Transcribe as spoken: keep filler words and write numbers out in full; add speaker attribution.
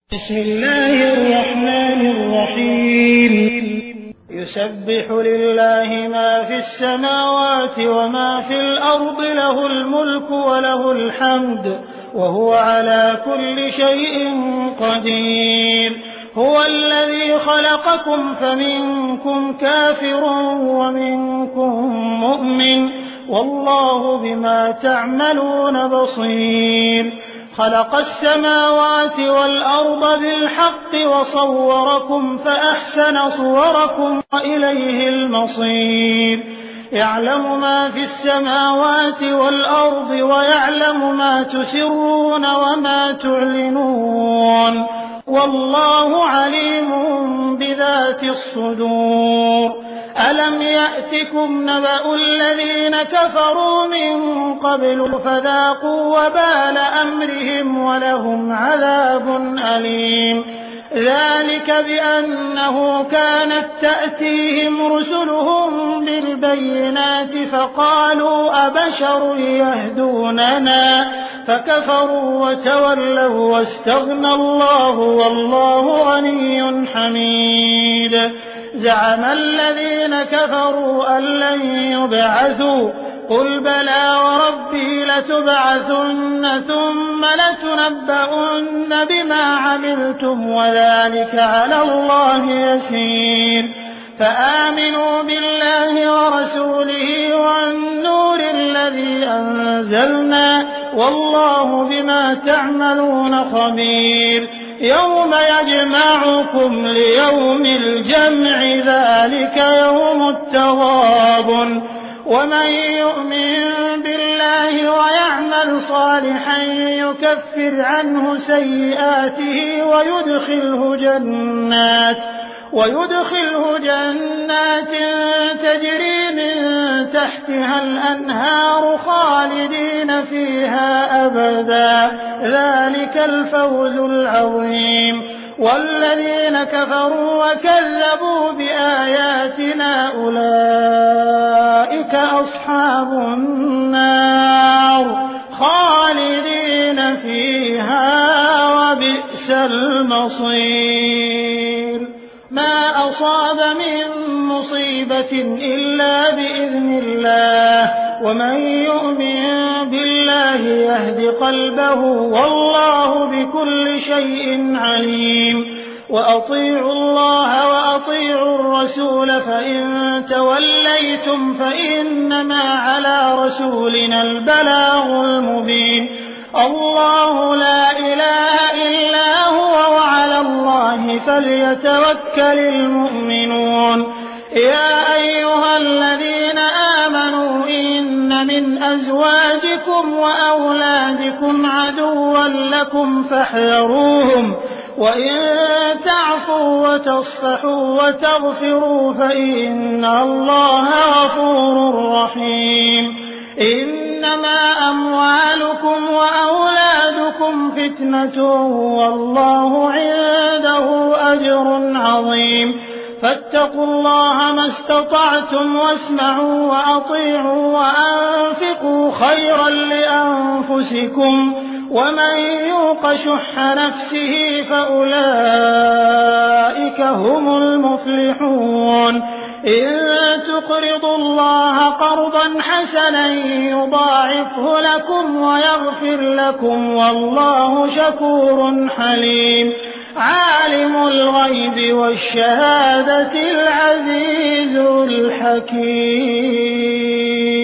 Speaker 1: بسم الله الرحمن الرحيم يسبح لله ما في السماوات وما في الأرض له الملك وله الحمد وهو على كل شيء قدير هو الذي خلقكم فمنكم كافر ومنكم مؤمن والله بما تعملون بصير خلق السماوات والأرض بالحق وصوركم فأحسن صوركم وإليه المصير يعلم ما في السماوات والأرض ويعلم ما تسرون وما تعلنون والله عليم بذات الصدور ألم يأتكم نبأ الذين كفروا من قبل فذاقوا وبال أمرهم ولهم عذاب أليم ذلك بأنه كانت تأتيهم رسلهم بالبينات فقالوا أبشر يهدوننا فكفروا وتولوا واستغنى الله والله غني حميد زعم الذين كفروا أن لن يبعثوا قل بلى وربي لتبعثن ثم لتنبؤن بما عملتم وذلك على الله يسير فآمنوا بالله ورسوله والنور الذي أنزلنا والله بما تعملون خبير يوم يجمعكم ليوم الجمع ذلك يوم التغابن ومن يؤمن بالله ويعمل صالحا يكفر عنه سيئاته ويدخله جنات ويدخله جنات تجري من تحتها الأنهار خالدين فيها أبدا ذلك الفوز العظيم والذين كفروا وكذبوا بآياتنا أولئك أصحاب النار خالدين فيها وبئس المصير ما أصاب من مصيبة إلا بإذن الله ومن يؤمن بالله يهد قلبه والله بكل شيء عليم وأطيعوا الله وأطيعوا الرسول فإن توليتم فإنما على رسولنا البلاغ المبين الله لا إله إلا هو وعلى الله فليتوكل المؤمنون يا أيها الذين آمنوا إن من أزواجكم وأولادكم عدوا لكم فاحذروهم وإن تعفوا وتصفحوا وتغفروا فإن الله غفور رحيم إنما أموالكم وأولادكم فتنة والله عنده أجر عظيم فاتقوا الله ما استطعتم واسمعوا وأطيعوا وأنفقوا خيرا لأنفسكم ومن يوق شح نفسه فأولئك هم المفلحون إن تقرضوا الله قرضا حسنا يضاعفه لكم ويغفر لكم والله شكور حليم عالم الغيب والشهادة العزيز الحكيم